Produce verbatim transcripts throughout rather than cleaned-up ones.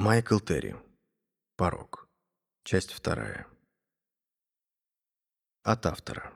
Майкл Терри. Порок. Часть вторая. От автора.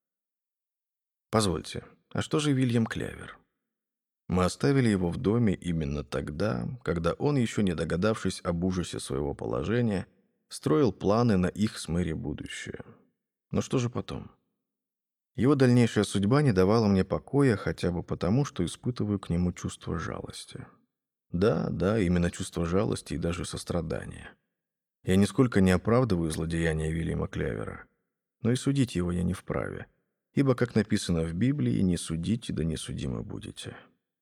Позвольте, а что же Вильям Клявер? Мы оставили его в доме именно тогда, когда он, еще не догадавшись об ужасе своего положения, строил планы на их с Мэри будущее. Но что же потом? Его дальнейшая судьба не давала мне покоя хотя бы потому, что испытываю к нему чувство жалости. Да, да, именно чувство жалости и даже сострадания. Я нисколько не оправдываю злодеяния Вильяма Клявера, но и судить его я не вправе, ибо, как написано в Библии, «не судите, да не судимы будете».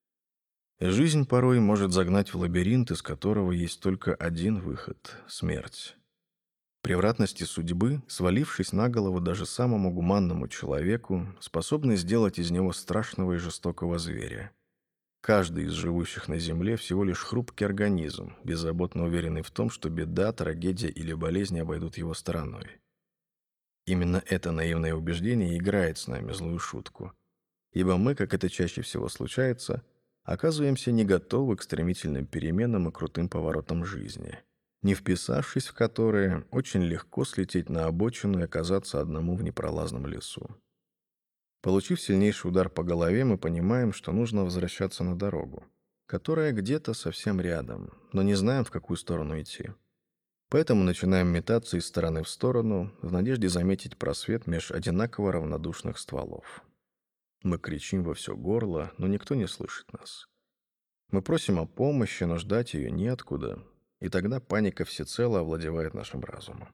Жизнь порой может загнать в лабиринт, из которого есть только один выход — смерть. Превратности судьбы, свалившись на голову даже самому гуманному человеку, способны сделать из него страшного и жестокого зверя. Каждый из живущих на земле всего лишь хрупкий организм, беззаботно уверенный в том, что беда, трагедия или болезнь обойдут его стороной. Именно это наивное убеждение играет с нами злую шутку, ибо мы, как это чаще всего случается, оказываемся не готовы к стремительным переменам и крутым поворотам жизни, не вписавшись в которые, очень легко слететь на обочину и оказаться одному в непролазном лесу. Получив сильнейший удар по голове, мы понимаем, что нужно возвращаться на дорогу, которая где-то совсем рядом, но не знаем, в какую сторону идти. Поэтому начинаем метаться из стороны в сторону, в надежде заметить просвет меж одинаково равнодушных стволов. Мы кричим во все горло, но никто не слышит нас. Мы просим о помощи, но ждать ее неоткуда, и тогда паника всецело овладевает нашим разумом.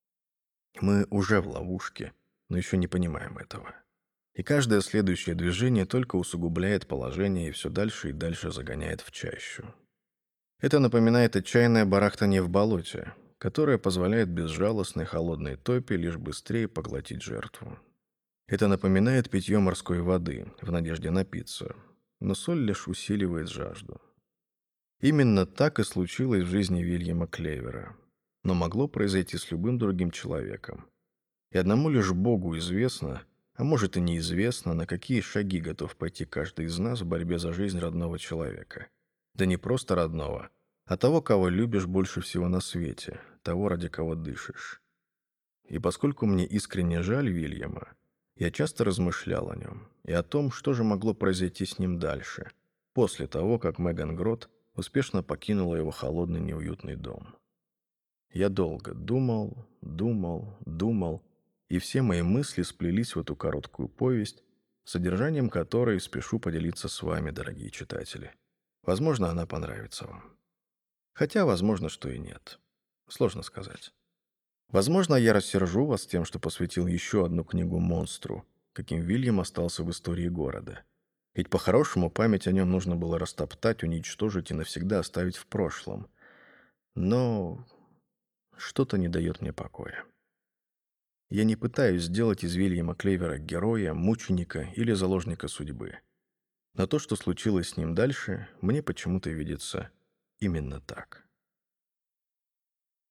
Мы уже в ловушке, но еще не понимаем этого. И каждое следующее движение только усугубляет положение и все дальше и дальше загоняет в чащу. Это напоминает отчаянное барахтание в болоте, которое позволяет безжалостной холодной топи лишь быстрее поглотить жертву. Это напоминает питье морской воды в надежде напиться, но соль лишь усиливает жажду. Именно так и случилось в жизни Вильяма Клявера, но могло произойти с любым другим человеком. И одному лишь Богу известно, а может и неизвестно, на какие шаги готов пойти каждый из нас в борьбе за жизнь родного человека. Да не просто родного, а того, кого любишь больше всего на свете, того, ради кого дышишь. И поскольку мне искренне жаль Вильяма, я часто размышлял о нем и о том, что же могло произойти с ним дальше, после того, как Меган Грот успешно покинула его холодный неуютный дом. Я долго думал, думал, думал, и все мои мысли сплелись в эту короткую повесть, содержанием которой спешу поделиться с вами, дорогие читатели. Возможно, она понравится вам. Хотя, возможно, что и нет. Сложно сказать. Возможно, я рассержу вас тем, что посвятил еще одну книгу монстру, каким Вильям остался в истории города. Ведь по-хорошему память о нем нужно было растоптать, уничтожить и навсегда оставить в прошлом. Но что-то не дает мне покоя. Я не пытаюсь сделать из Вильяма Клявера героя, мученика или заложника судьбы. Но то, что случилось с ним дальше, мне почему-то видится именно так.